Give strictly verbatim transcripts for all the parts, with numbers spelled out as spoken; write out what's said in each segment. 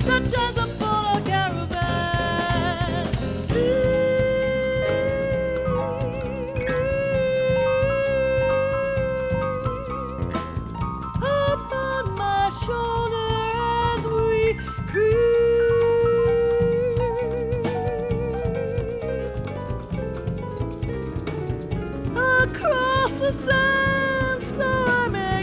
Sunshine's a full caravan. Sleep upon my shoulder as we creep across the sand, so I may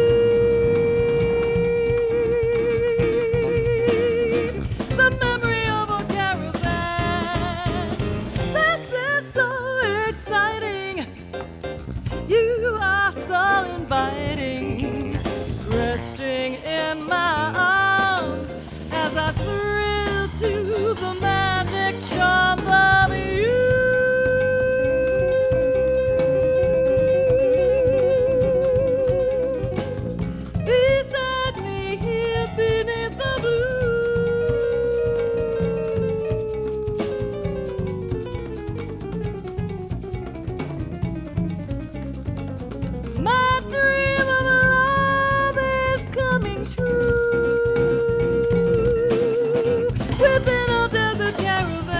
keep the memory of a caravan. This is so exciting. You are so inviting, resting in my arms as I thrill to the magic charms of you. Beside me here beneath the blue, my dream of love is coming true within a desert caravan.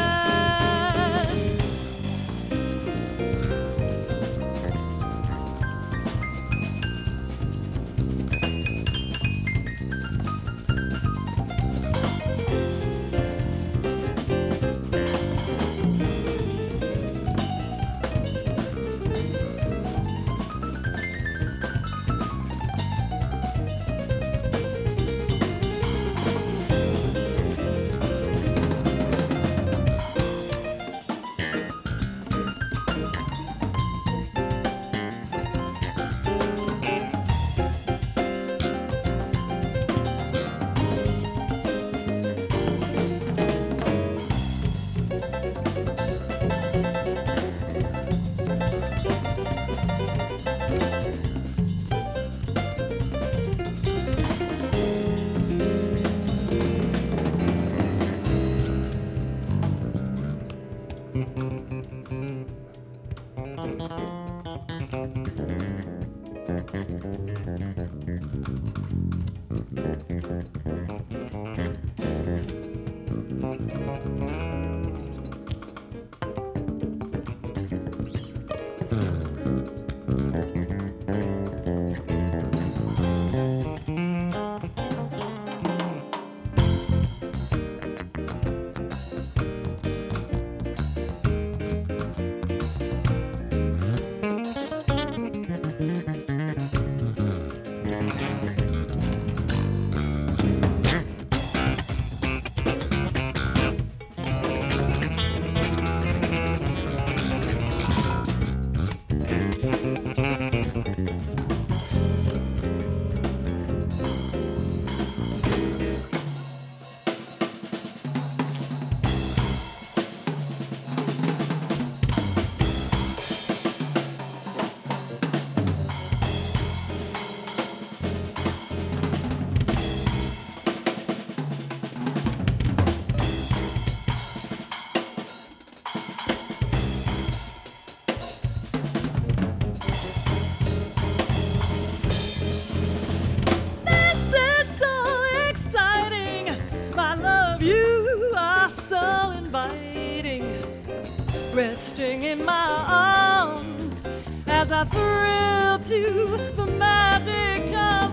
You are so inviting, resting in my arms as I thrill to the magic charm